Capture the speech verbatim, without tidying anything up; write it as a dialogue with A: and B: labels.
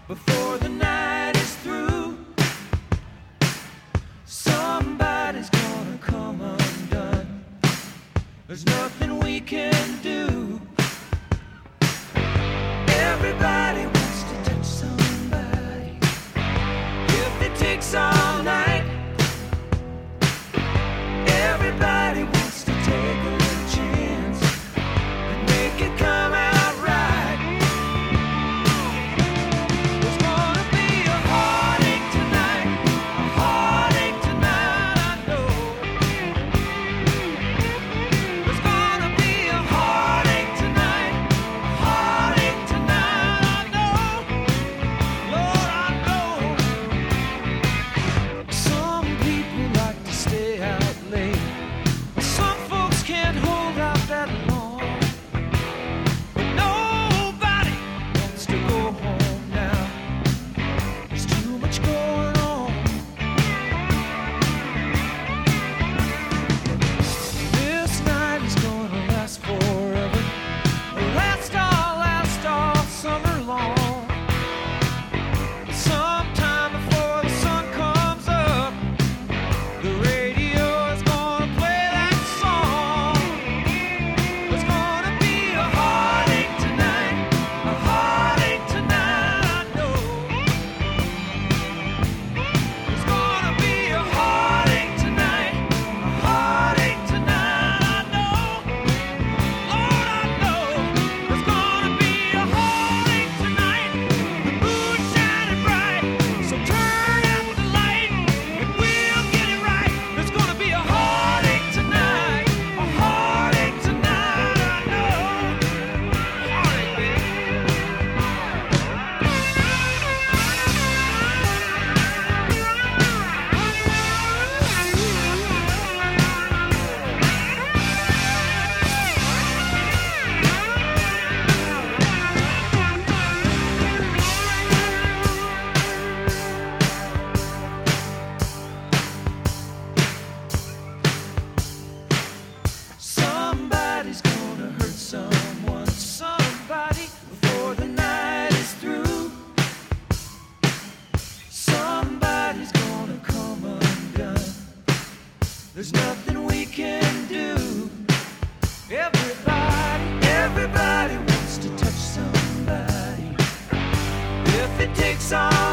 A: before the night is through. Somebody's gonna come undone. There's nothing we can do. Everybody wants to touch somebody. If it takes all night, everybody wants to take a little chance and make it come out right. There's gonna be a heartache tonight, a heartache tonight, I know. There's gonna be a heartache tonight, a heartache tonight, I know. Lord, I know. Some people like to stay out late. Some folks can't hold out that long. But nobody wants to go home now. There's too much going on. This night is gonna last forever. Last all, last all summer long. Sometime before the sun comes up, the radio is gonna play that song. There's gonna be a heartache tonight, a heartache tonight, I know. There's gonna be a heartache tonight, a heartache tonight, I know. Lord, I know. There's gonna be a heartache tonight. The moon's shining bright, so turn out the light and we'll get it right. There's gonna be a heartache tonight, a heartache tonight, I know. Heartache, baby. Somebody's gonna hurt someone, somebody, before the night is through. Somebody's gonna come undone. There's nothing we can do. Everybody, everybody wants to touch somebody. If it takes all